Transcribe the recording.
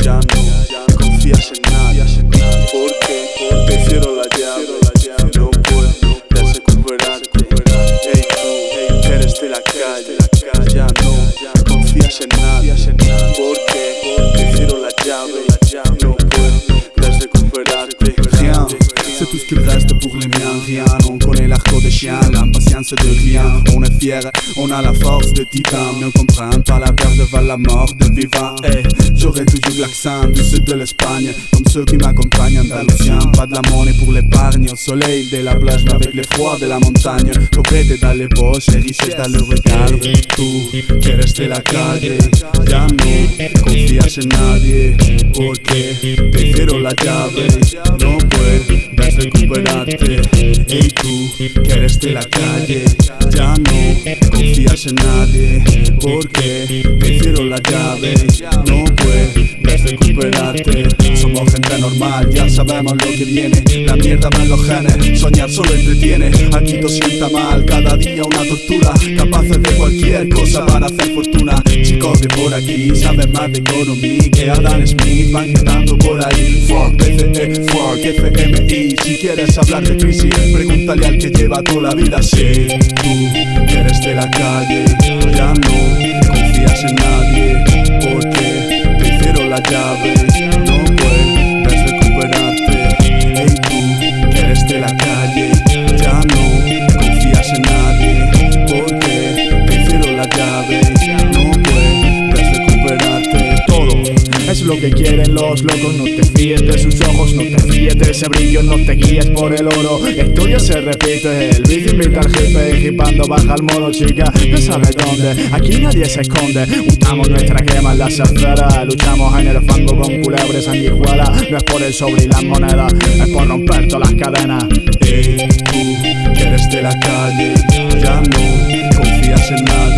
ya no confías en nadie, porque prefiero la llave, no puedes recuperarte. Ey tú, que eres de la calle, ya no confías en nadie, porque prefiero la llave, no puedes recuperarte. C'est tout ce qu'il reste pour les miens, rien. On connaît l'argot des chiens, l'impatience de rien. On est fier, on a la force de titan, mais on comprend pas la peur devant la mort de vivant. Hey, j'aurai toujours l'accent du sud de l'Espagne, comme ceux qui m'accompagnent andaluzien. Pas de la monnaie pour l'épargne, au soleil de la plage, mais avec les froids de la montagne. Pauvreté dans les poches et richesse dans le regard. Tú, que eres de la calle, ya no confías en nadie, porque prefiero la llave, no puedes recuperarte. Ey tú, que eres de la calle, ya no confías en nadie, porque prefiero la llave, no puedes recuperarte. Somos gente normal, ya sabemos lo que viene, la mierda va en los genes, soñar solo entretiene. Aquí todo sienta mal, cada día una tortura, capaces de cualquier cosa para hacer fortuna. Chicos de por aquí saben más de economía que Adam Smith, van quedando por ahí. Fuck BCE, fuck FMI. Si quieres hablar de crisis, pregúntale al que lleva toda la vida así. Tú, que eres de la calle, ya no confías en nadie, porque prefiero la llave, no puedes recuperarte. Ey tú, que eres de la calle, ya no confías en nadie, porque prefiero la llave, no puedes recuperarte. Todo es lo que quieren los locos, no te fíes de sus ojos, no te fíes de ese brillo, no te guíes por el oro. La historia se repite, el bici invita al jefe, hipando baja al mono, chica, no sabes dónde, aquí nadie se esconde. Untamos nuestra crema en las aceras, luchamos en el fango con culebres, sanguijuelas. No es por el sobre y las monedas, es por romper todas las cadenas. Ey, tú, que eres de la calle, ya no confías en nadie,